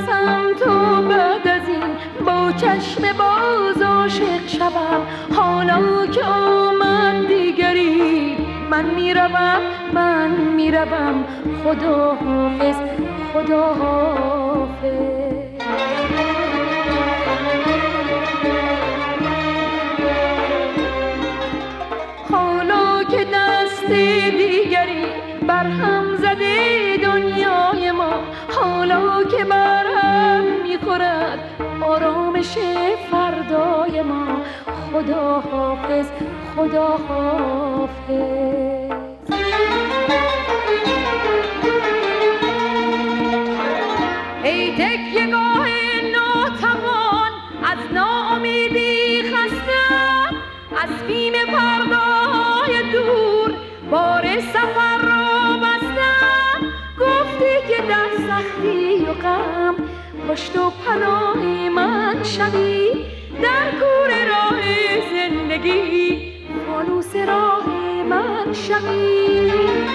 قسم تو بعد از این با چشم باز عاشق شوم. حالا که آمد دیگری من میروم خدا حافظ خدا حافظ. حالا که دست دیگری برهم زده دنیای ما، حالا که برهم میخورد آرامش فردای ما، خدا حافظ خدا حافظ. ای تکیه‌گاه ناتوان از ناامیدی خستم، از بیم فردای دور بار سفر را بستم. گفتی که در سختی و غم پشت و پناه من شوی، در کوره راه زندگی فانوس راه من شوی.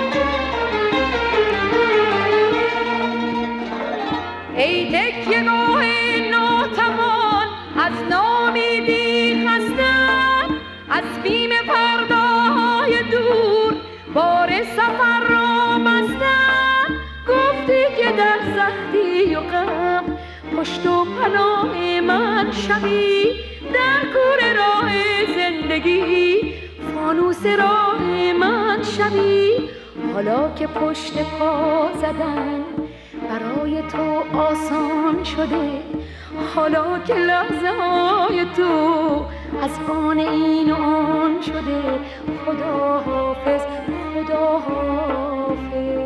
ای تکیه‌گاه ناتوان از ناامیدی خستم، از بیم فردای دور بار سفر را بستم. گفتی که در سختی و غم پشت و پناه من شوی، در کوره راه زندگی فانوس راه من شوی. حالا که پشت پا زدن برای تو آسان شده، حالا که لحظه های تو از آن این و آن شده، خدا حافظ خدا حافظ.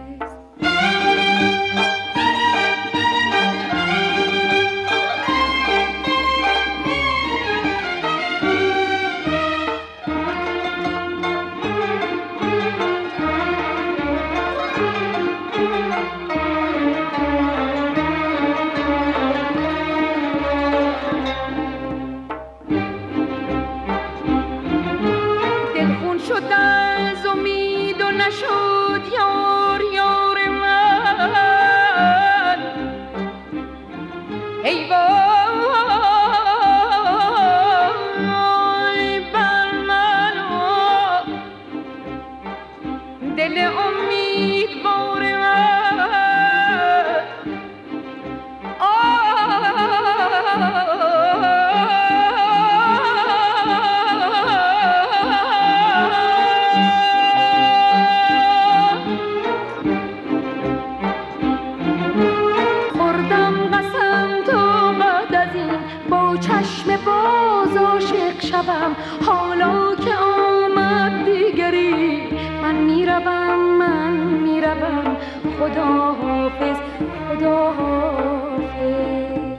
نشد یار یار من، ای وای بر من دل امیدوار من. چشم باز عاشق شوم، حالا که آمد دیگری من میروم خدا حافظ خدا حافظ.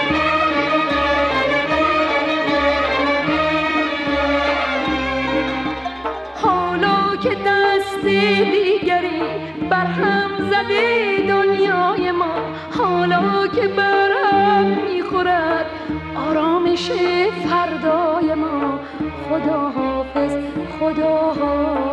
حالا که دست دیگری برهم زده دنیای ما، حالا که برهم میخورد آرامش فردای ما، خدا حافظ خدا حافظ.